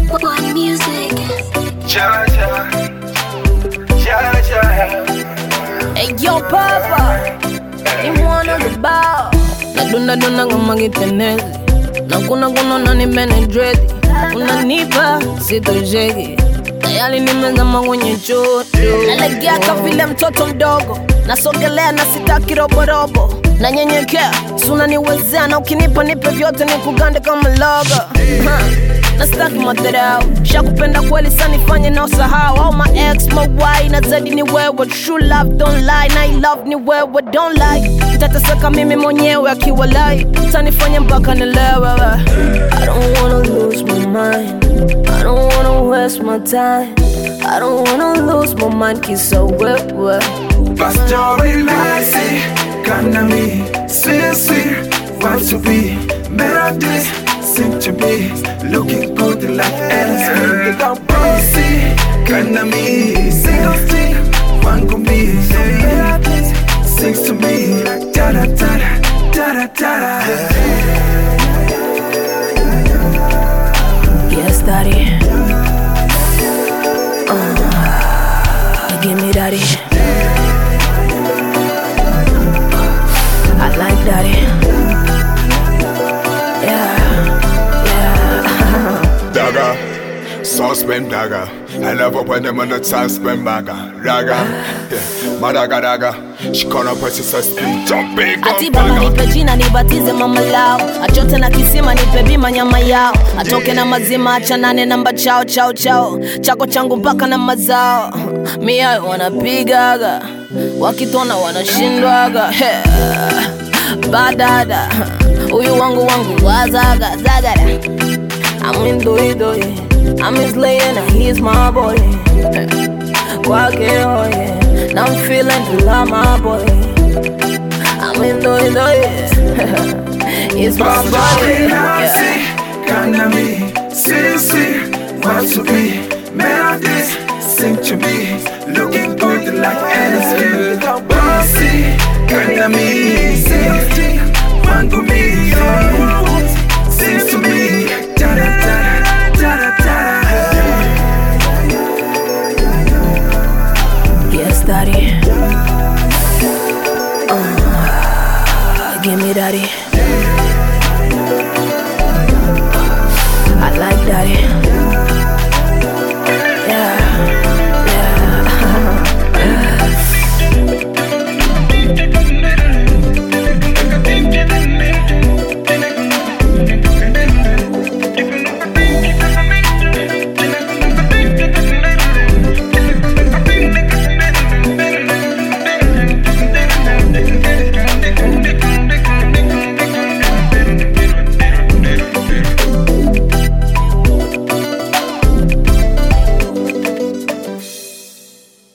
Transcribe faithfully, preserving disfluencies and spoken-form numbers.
One music. Ja, ja. Ja, ja. Hey yo papa, ni mwana rubao. Na duna duna ngama gitenezi. Na kuna kuna nani menedredi. Unanipa sitojegi. Tayari nimezama kwenye choto. Nalegea kama vile mtoto mdogo. Nasogelea na sitaki robo robo. Na nyenyekea, suna niwezea. Na ukinipa nipe vyote nikugande kama logo. huh. Na sitaki materao. Shakupenda kweli sana nifanye na usahau. All my ex, my why na zedi ni wewe. True love don't lie, na I love ni wewe don't lie. Nitateseka mimi mwenyewe akiwa lie. Utanifanya mpaka nilewe. I don't wanna lose my mind, I don't wanna waste my time, I don't wanna lose my mind kisa wewe. Pastori lazy, kana me, sweet sweet, want to be melodies, sing to me, looking good like Alice. Don't bossy, kana me, sing sing, want to be melodies, sing to me, da da da da da da. Yes, daddy. Uh, give me daddy. I like daddy. Yeah, yeah. Dagger, suspend dagger. I love up when them on the suspend bagger. Raga, yeah. Madaga daga. She call up her sister spin jumping. Ati baba nipe jina nibatize mama lao. Achote na kisima nipe bima nyama yao. Atoke na mazima achanane namba chao chao chao. Chako changu mpaka na mazao. Mia wanapigaga, wakitona wanashindwaga. Hey. Badada, uyu wangu wangu wazaga zagada. I'm in doi doi, I'm his lady and he's my boy. Kwake oh yeah, now I'm feeling to love my boy. I'm in doi doi, he's my boy. Yeah. Kana me, sweet sweet, want to be melodies, sing to me, looking good like Alice. Bossy, kana me, sing sing, want to be sing to me, da da da da da da. Yes, daddy. Uh, give me daddy.